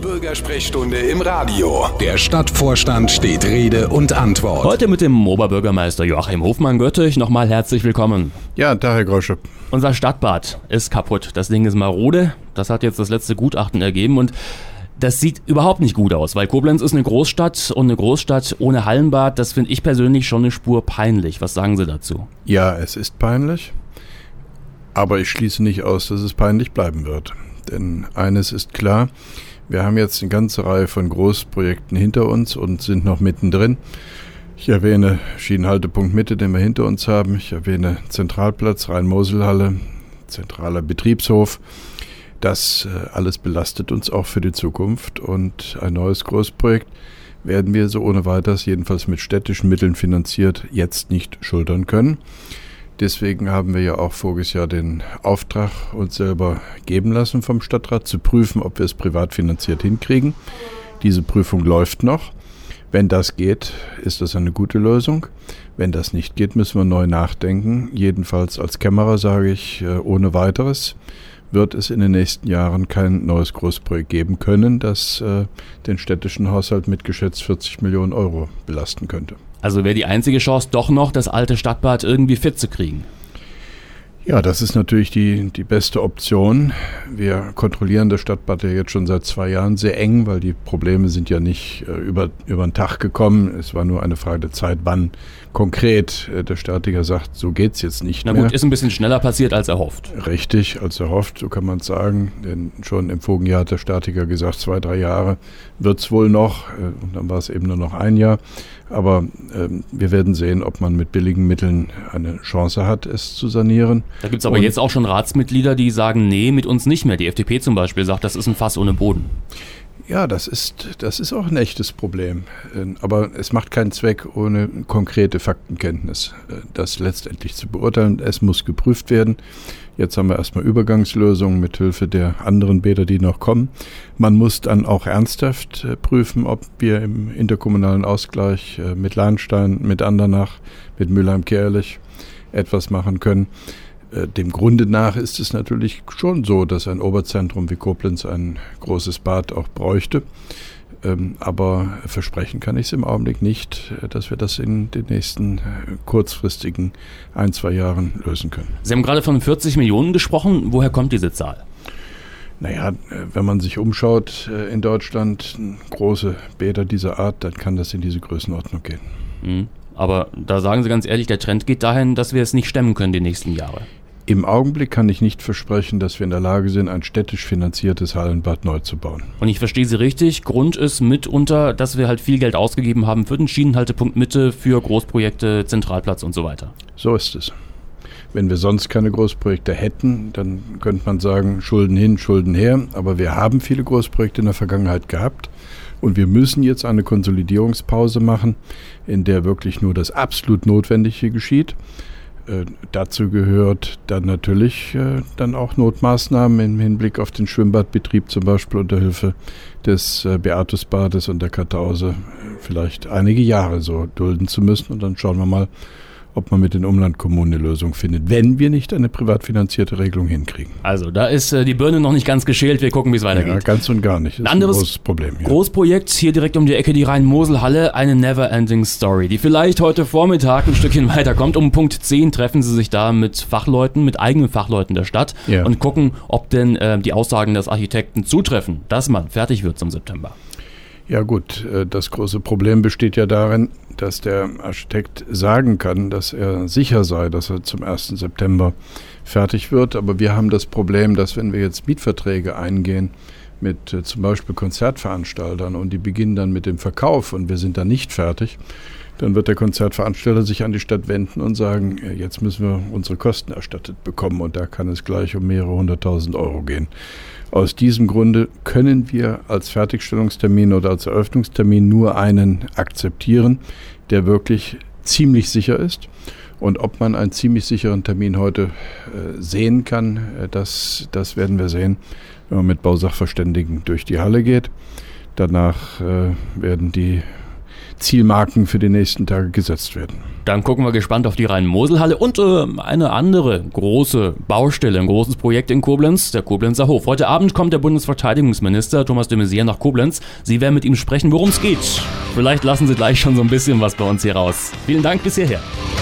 Bürgersprechstunde im Radio. Der Stadtvorstand steht Rede und Antwort. Heute mit dem Oberbürgermeister Joachim Hofmann-Göttich. Nochmal herzlich willkommen. Ja, da Herr Grosche. Unser Stadtbad ist kaputt. Das Ding ist marode. Das hat jetzt das letzte Gutachten ergeben und das sieht überhaupt nicht gut aus, weil Koblenz ist eine Großstadt und eine Großstadt ohne Hallenbad, das finde ich persönlich schon eine Spur peinlich. Was sagen Sie dazu? Ja, es ist peinlich, aber ich schließe nicht aus, dass es peinlich bleiben wird. Denn eines ist klar, wir haben jetzt eine ganze Reihe von Großprojekten hinter uns und sind noch mittendrin. Ich erwähne Schienenhaltepunkt Mitte, den wir hinter uns haben. Ich erwähne Zentralplatz, Rhein-Mosel-Halle, zentraler Betriebshof. Das alles belastet uns auch für die Zukunft und ein neues Großprojekt werden wir so ohne weiteres, jedenfalls mit städtischen Mitteln finanziert, jetzt nicht schultern können. Deswegen haben wir ja auch voriges Jahr den Auftrag uns selber geben lassen vom Stadtrat, zu prüfen, ob wir es privat finanziert hinkriegen. Diese Prüfung läuft noch. Wenn das geht, ist das eine gute Lösung. Wenn das nicht geht, müssen wir neu nachdenken. Jedenfalls als Kämmerer sage ich, ohne weiteres wird es in den nächsten Jahren kein neues Großprojekt geben können, das den städtischen Haushalt mit geschätzt 40 Millionen Euro belasten könnte. Also wäre die einzige Chance doch noch, das alte Stadtbad irgendwie fit zu kriegen. Ja, das ist natürlich die beste Option. Wir kontrollieren das Stadtbad ja jetzt schon seit 2 Jahren sehr eng, weil die Probleme sind ja nicht über den Tag gekommen. Es war nur eine Frage der Zeit, wann konkret der Statiker sagt, so geht's jetzt nicht mehr. Na gut, ist ein bisschen schneller passiert als erhofft. Richtig, als erhofft, so kann man es sagen. Denn schon im vorigen Jahr hat der Statiker gesagt, 2-3 Jahre wird's wohl noch. Und dann war es eben nur noch 1 Jahr. Aber wir werden sehen, ob man mit billigen Mitteln eine Chance hat, es zu sanieren. Da gibt es aber jetzt auch schon Ratsmitglieder, die sagen, nee, mit uns nicht mehr. Die FDP zum Beispiel sagt, das ist ein Fass ohne Boden. Ja, das ist auch ein echtes Problem. Aber es macht keinen Zweck, ohne konkrete Faktenkenntnis das letztendlich zu beurteilen. Es muss geprüft werden. Jetzt haben wir erstmal Übergangslösungen mit Hilfe der anderen Bäder, die noch kommen. Man muss dann auch ernsthaft prüfen, ob wir im interkommunalen Ausgleich mit Lahnstein, mit Andernach, mit Mülheim-Kärlich etwas machen können. Dem Grunde nach ist es natürlich schon so, dass ein Oberzentrum wie Koblenz ein großes Bad auch bräuchte. Aber versprechen kann ich es im Augenblick nicht, dass wir das in den nächsten kurzfristigen 1-2 Jahren lösen können. Sie haben gerade von 40 Millionen gesprochen. Woher kommt diese Zahl? Naja, wenn man sich umschaut in Deutschland, große Bäder dieser Art, dann kann das in diese Größenordnung gehen. Aber da sagen Sie ganz ehrlich, der Trend geht dahin, dass wir es nicht stemmen können die nächsten Jahre. Im Augenblick kann ich nicht versprechen, dass wir in der Lage sind, ein städtisch finanziertes Hallenbad neu zu bauen. Und ich verstehe Sie richtig, Grund ist mitunter, dass wir halt viel Geld ausgegeben haben für den Schienenhaltepunkt Mitte, für Großprojekte, Zentralplatz und so weiter. So ist es. Wenn wir sonst keine Großprojekte hätten, dann könnte man sagen, Schulden hin, Schulden her. Aber wir haben viele Großprojekte in der Vergangenheit gehabt. Und wir müssen jetzt eine Konsolidierungspause machen, in der wirklich nur das absolut Notwendige geschieht. Dazu gehört dann natürlich dann auch Notmaßnahmen im Hinblick auf den Schwimmbadbetrieb, zum Beispiel unter Hilfe des Beatusbades und der Kartause, vielleicht einige Jahre so dulden zu müssen. Und dann schauen wir mal, ob man mit den Umlandkommunen eine Lösung findet, wenn wir nicht eine privat finanzierte Regelung hinkriegen. Also da ist die Birne noch nicht ganz geschält, wir gucken, wie es weitergeht. Ja, ganz und gar nicht. Das ist ein großes Problem hier. Großprojekt hier direkt um die Ecke, die Rhein-Mosel-Halle, eine Never-Ending Story, die vielleicht heute Vormittag ein Stückchen weiterkommt. Um Punkt 10 treffen Sie sich da mit Fachleuten, mit eigenen Fachleuten der Stadt und gucken, ob denn die Aussagen des Architekten zutreffen, dass man fertig wird zum September. Ja gut, das große Problem besteht ja darin, dass der Architekt sagen kann, dass er sicher sei, dass er zum 1. September fertig wird. Aber wir haben das Problem, dass wenn wir jetzt Mietverträge eingehen mit zum Beispiel Konzertveranstaltern und die beginnen dann mit dem Verkauf und wir sind dann nicht fertig, dann wird der Konzertveranstalter sich an die Stadt wenden und sagen, jetzt müssen wir unsere Kosten erstattet bekommen und da kann es gleich um mehrere 100.000 Euro gehen. Aus diesem Grunde können wir als Fertigstellungstermin oder als Eröffnungstermin nur einen akzeptieren, der wirklich ziemlich sicher ist. Und ob man einen ziemlich sicheren Termin heute sehen kann, das werden wir sehen, wenn man mit Bausachverständigen durch die Halle geht. Danach werden die Zielmarken für die nächsten Tage gesetzt werden. Dann gucken wir gespannt auf die Rhein-Mosel-Halle und eine andere große Baustelle, ein großes Projekt in Koblenz, der Koblenzer Hof. Heute Abend kommt der Bundesverteidigungsminister Thomas de Maizière nach Koblenz. Sie werden mit ihm sprechen, worum es geht. Vielleicht lassen Sie gleich schon so ein bisschen was bei uns hier raus. Vielen Dank bis hierher.